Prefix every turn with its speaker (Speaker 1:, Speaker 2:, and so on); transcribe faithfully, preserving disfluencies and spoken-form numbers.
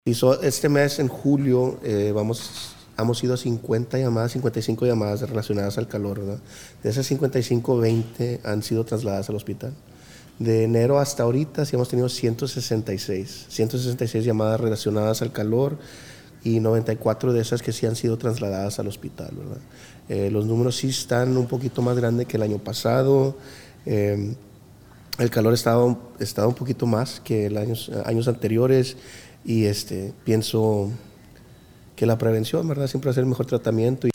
Speaker 1: Y so, este mes, en julio, eh, vamos, hemos ido a cincuenta llamadas, cincuenta y cinco llamadas relacionadas al calor, ¿verdad? De esas cincuenta y cinco, veinte han sido trasladadas al hospital. De enero hasta ahorita sí hemos tenido ciento sesenta y seis, ciento sesenta y seis llamadas relacionadas al calor y noventa y cuatro de esas que sí han sido trasladadas al hospital, ¿verdad? Eh, los números sí están un poquito más grandes que el año pasado. Eh, el calor estaba, estaba un poquito más que el años, años anteriores y este, pienso que la prevención, ¿verdad? Siempre va a ser el mejor tratamiento.